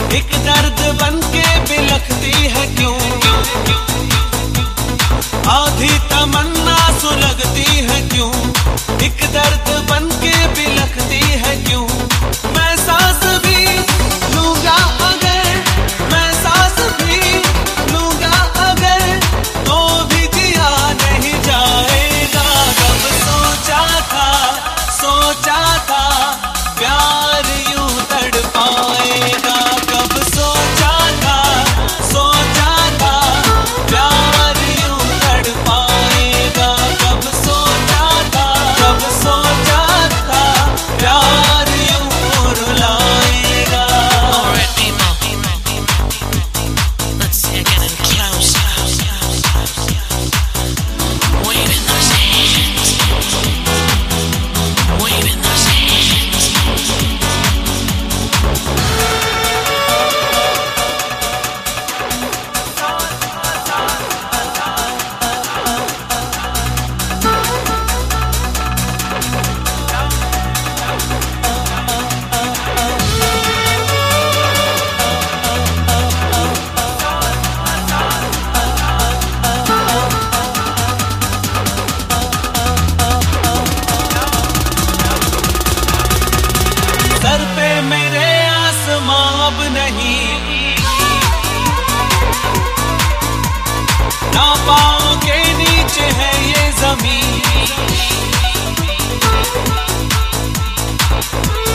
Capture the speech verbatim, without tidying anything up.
एक दर्द बनके बिलखती है क्यों, आधी तमन्ना सुलगती है क्यों, एक दर्द बनके बिलखती है क्यों। मैं सांस भी लूंगा अगर, मैं सांस भी लूंगा अगर, तो भी जिया नहीं जाएगा। कब सोचा था, सोचा था प्यार यूं तड़पाएगा, कब सोचा था, सोचा था प्यार यूं तड़पाएगा, कब सोचा था, कब सोचा था प्यार यूं रुलाएगा। Alright, people, let's see again in close. Waving those hands, waving those hands. सर पे मेरे आसमां अब नहीं, ना पाँव के नीचे है ये जमीन।